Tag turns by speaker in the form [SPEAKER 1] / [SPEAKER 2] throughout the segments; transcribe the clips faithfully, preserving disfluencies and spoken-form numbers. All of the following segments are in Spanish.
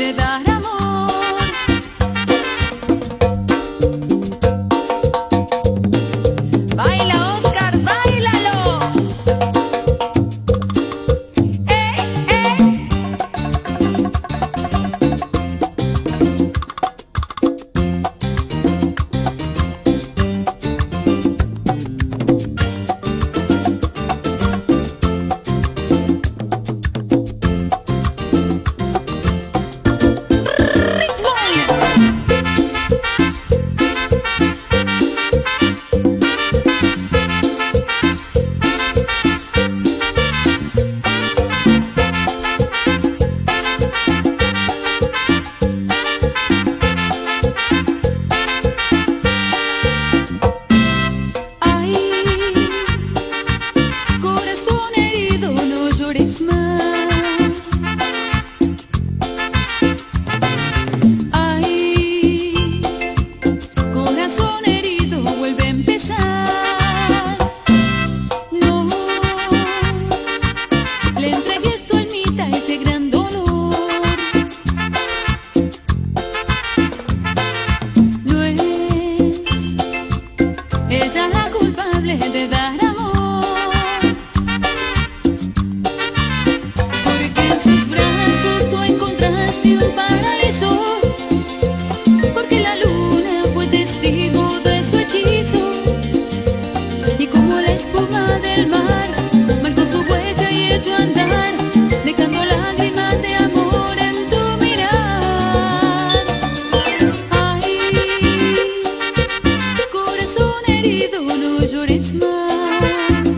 [SPEAKER 1] de dar amor. Baila, Oscar, báilalo. Eh, eh. Ella es la culpable de dar amor, porque en sus brazos tú encontraste un paraíso, porque la luna fue testigo de su hechizo, y como la espuma del mar marcó su huella y echó a andar, dejando lágrimas de amor en tu mirar. Ay, corazón herido, no llores más.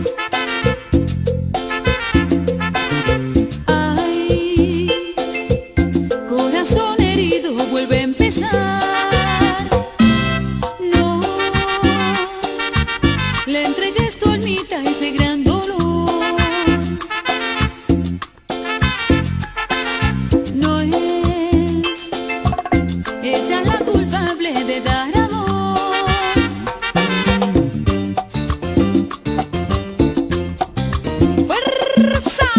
[SPEAKER 1] Ay, corazón herido, vuelve a empezar. No le entregues tu almita a ese gran dolor. No es ella la culpable de dar amor. ¡Fuerza!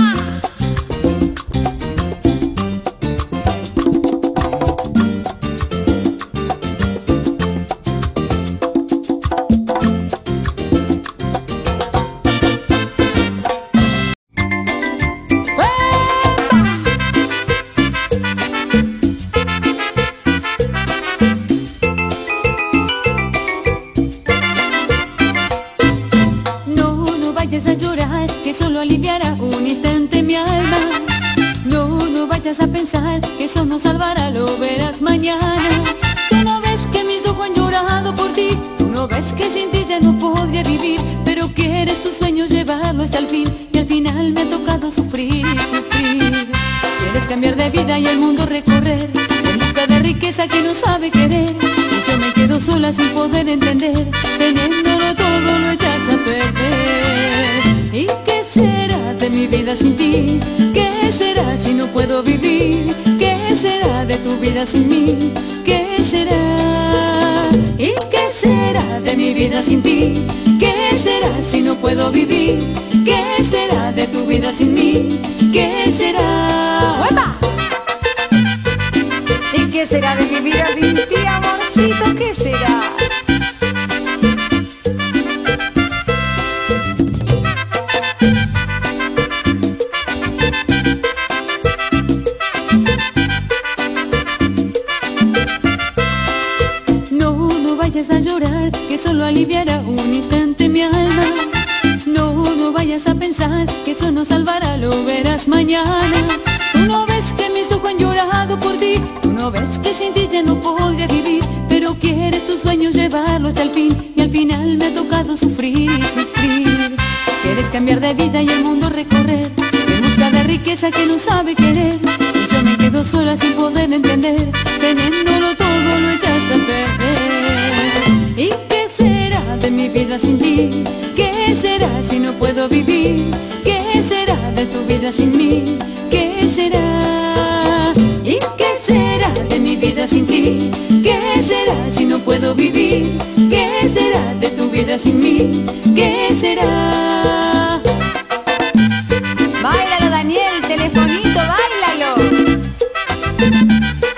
[SPEAKER 1] A llorar, que solo aliviará un instante mi alma. No, no vayas a pensar que eso nos salvará, lo verás mañana. Tú no ves que mis ojos han llorado por ti, tú no ves que sin ti ya no podría vivir, pero quieres tus sueños llevarlo hasta el fin, y al final me ha tocado sufrir y sufrir. Quieres cambiar de vida y el mundo recorrer, en busca de riqueza que no sabe querer, y yo me quedo sola sin poder entender, teniéndolo todo lo echas a perder. ¿Y qué será de mi vida sin ti? ¿Qué será si no puedo vivir? ¿Qué será de tu vida sin mí? ¿Qué será? ¿Y qué será de mi vida sin ti? ¿Qué será si no puedo vivir? ¿Qué será de tu vida sin mí? ¿Qué será? ¡Uepa!
[SPEAKER 2] ¿Y qué será de mi vida sin ti, amorcito? ¿Qué será?
[SPEAKER 1] Vayas a llorar, que solo aliviará un instante mi alma. No, no vayas a pensar que eso nos salvará, lo verás mañana. Tú no ves que mis ojos han llorado por ti, tú no ves que sin ti ya no podría vivir, pero quieres tus sueños llevarlo hasta el fin, y al final me ha tocado sufrir y sufrir. Quieres cambiar de vida y el mundo recorrer, en busca de riqueza que no sabe querer, y yo me quedo sola sin poder entender, teniéndolo todo lo echas a perder. ¿Y qué será de mi vida sin ti? ¿Qué será si no puedo vivir? ¿Qué será de tu vida sin mí? ¿Qué será? ¿Y qué será de mi vida sin ti? ¿Qué será si no puedo vivir? ¿Qué será de tu vida sin mí? ¿Qué será?
[SPEAKER 2] Báilalo, Daniel, telefonito, báilalo.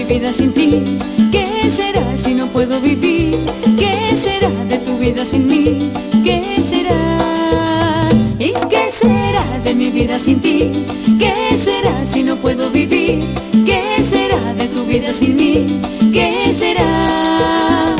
[SPEAKER 1] vida sin ti? ¿Qué será si no puedo vivir? ¿Qué será de tu vida sin mí? ¿Qué será? ¿Y qué será de mi vida sin ti? ¿Qué será si no puedo vivir? ¿Qué será de tu vida sin mí? ¿Qué será?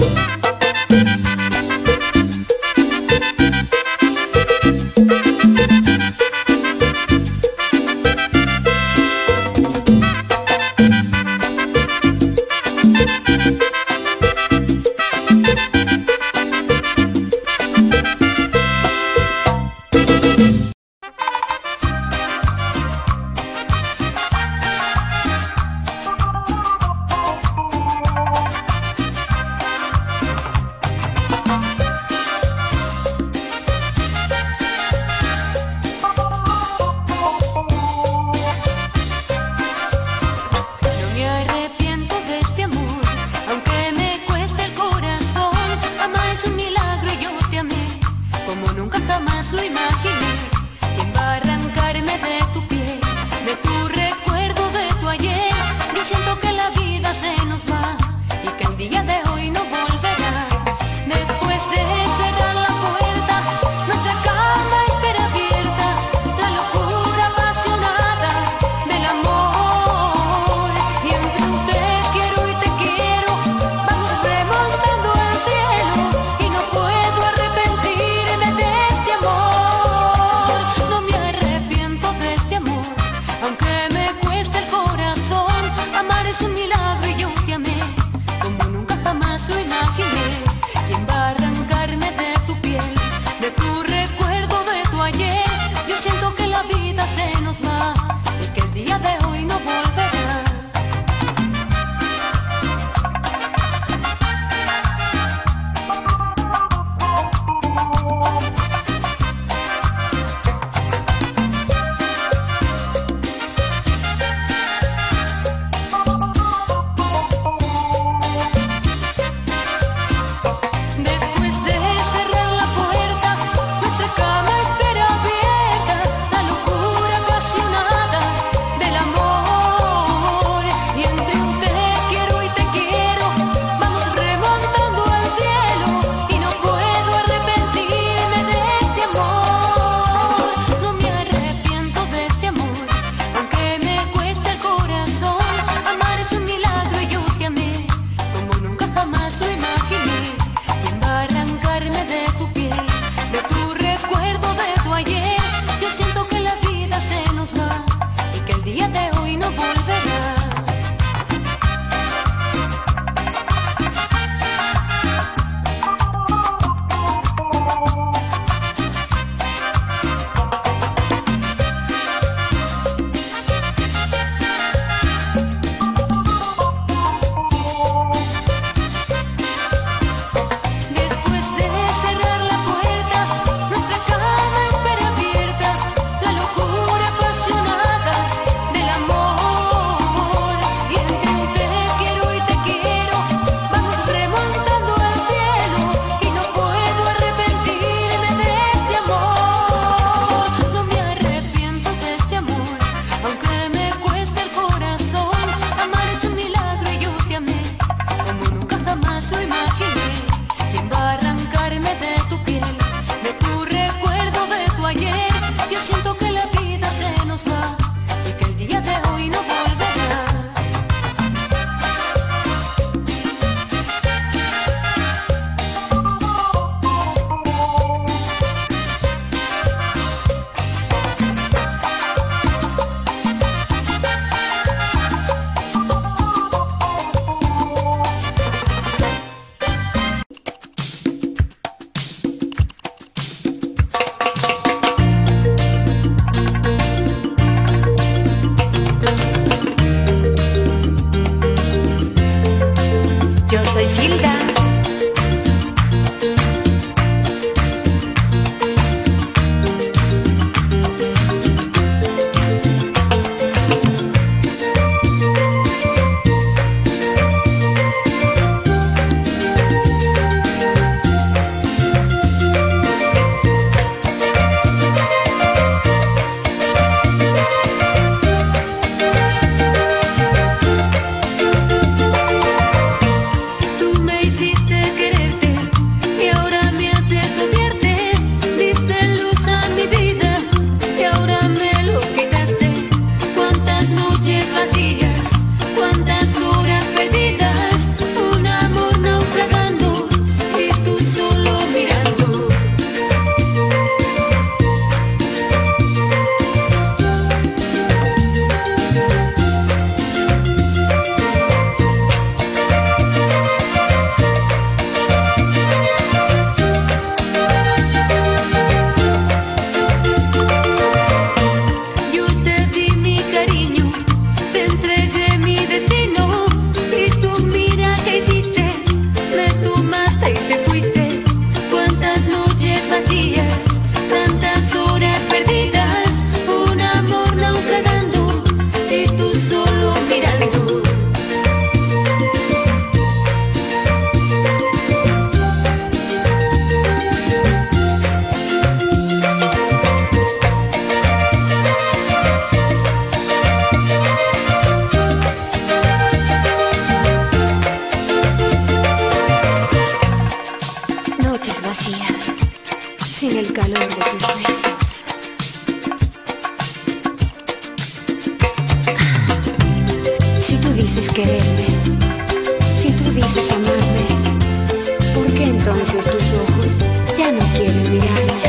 [SPEAKER 2] tú dices quererme, si tú dices amarme, ¿por qué entonces tus ojos ya no quieren mirarme?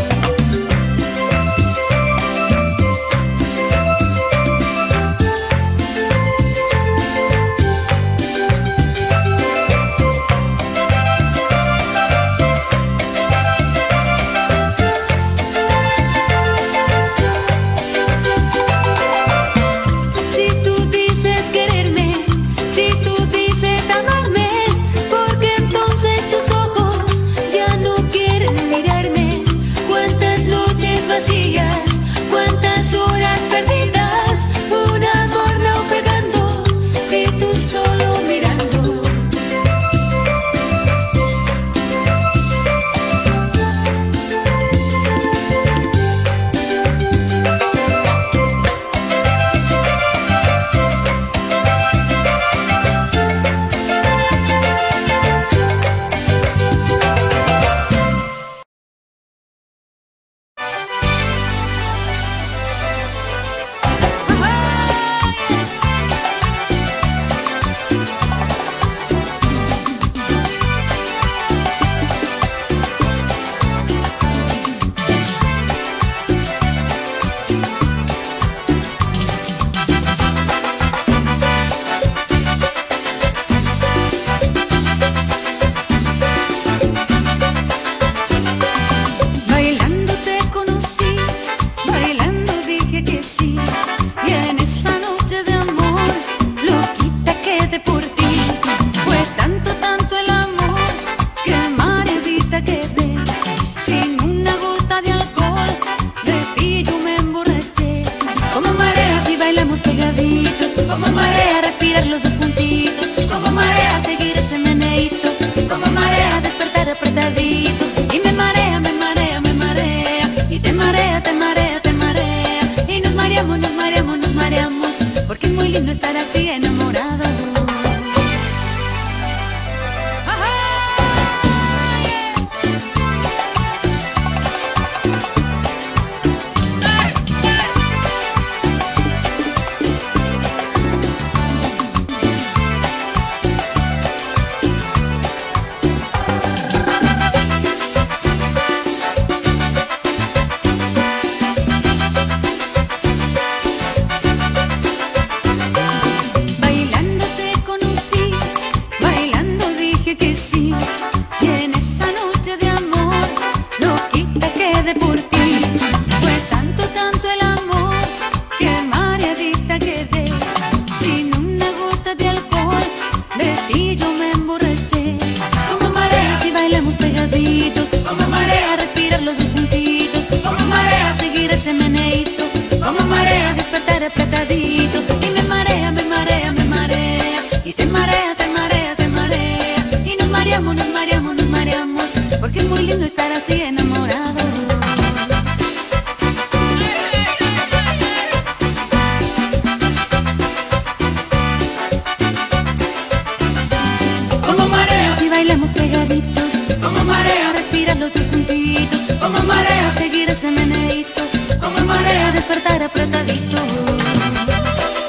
[SPEAKER 1] Cuántas horas perdidas, un amor naufragando y tú solo mirando. Como marea respirar los dos juntitos, como marea seguir ese meneíto, como marea despertar apretaditos. Y me marea, me marea, me marea, y te marea, te marea, te marea. Y nos mareamos, nos mareamos, nos mareamos, porque es muy lindo estar así enamorado. Apretaditos, y me marea, me marea, me marea, y te marea, te marea, te marea, y nos mareamos, nos mareamos, nos mareamos, porque es muy lindo estar así enamorado. Como marea, si bailamos pegaditos, como marea, respirar los dos juntitos, como marea, seguir ese meneíto, como marea, despertar apretadito.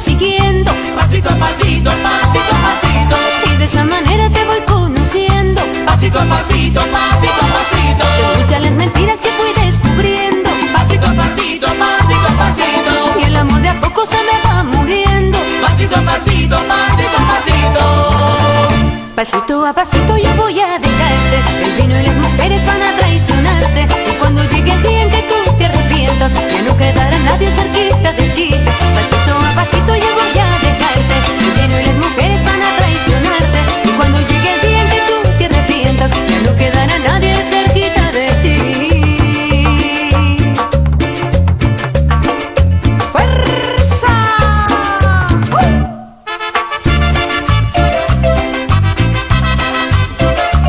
[SPEAKER 1] siguiendo,
[SPEAKER 3] pasito a pasito, pasito a pasito,
[SPEAKER 1] y de esa manera te voy conociendo,
[SPEAKER 3] pasito a pasito, pasito a pasito.
[SPEAKER 1] Son muchas las mentiras que fui descubriendo,
[SPEAKER 3] pasito a pasito, pasito a pasito,
[SPEAKER 1] y el amor de a poco se me va muriendo,
[SPEAKER 3] pasito a pasito, pasito a pasito.
[SPEAKER 1] Pasito a pasito yo voy a dejarte, el vino y las mujeres van a traicionarte, y cuando llegue el día en que tú te arrepientas, ya no quedará nadie cerquita de ti. Pasito a pasito yo voy a dejarte, el vino y las mujeres van a traicionarte, y cuando llegue el día en que tú te arrepientas, ya no quedará nadie cerquita de ti. ¡Fuerza! ¡Uh!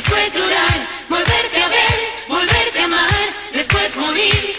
[SPEAKER 1] después llorar, volverte a ver, volverte a amar, después morir.